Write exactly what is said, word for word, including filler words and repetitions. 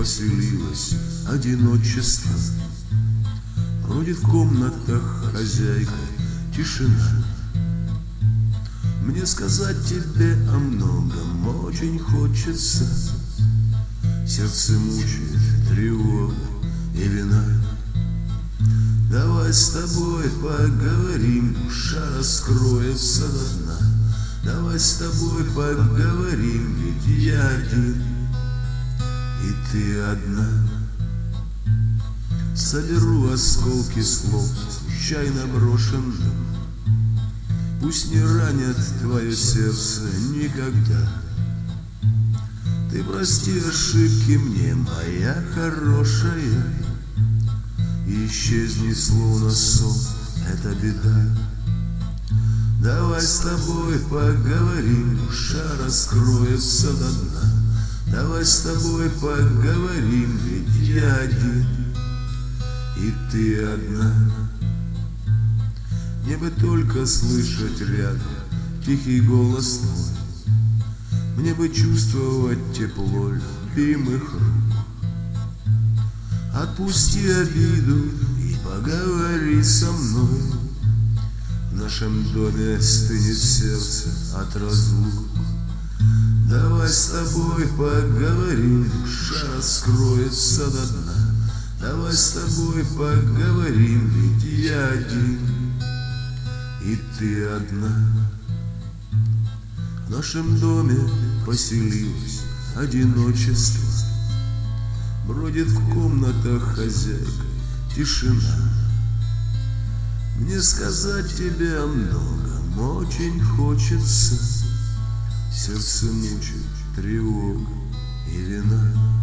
поселилось одиночество. Бродит в комнатах хозяйка тишина. Мне сказать тебе о многом очень хочется. Сердце мучает тревога и вина. Давай с тобой поговорим, душа раскроется до дна. Давай с тобой поговорим, ведь я один, и ты одна. Соберу осколки слов, случайно брошенных. Пусть не ранят твое сердце никогда. Ты прости ошибки мне, моя хорошая, и исчезни, словно сон, это беда. Давай с тобой поговорим, душа раскроется до дна. Давай с тобой поговорим, ведь я один, и ты одна. Мне бы только слышать рядом тихий голос твой. Мне бы чувствовать тепло любимых рук. Отпусти обиду и поговори со мной. В нашем доме стынет сердце от разлук. Давай с тобой поговорим, душа раскроется до дна. Давай с тобой поговорим, ведь я один, и ты одна. В нашем доме поселилось одиночество. Бродит в комнатах хозяйка тишина. Мне сказать тебе о многом очень хочется. Сердце мучает тревога и вина.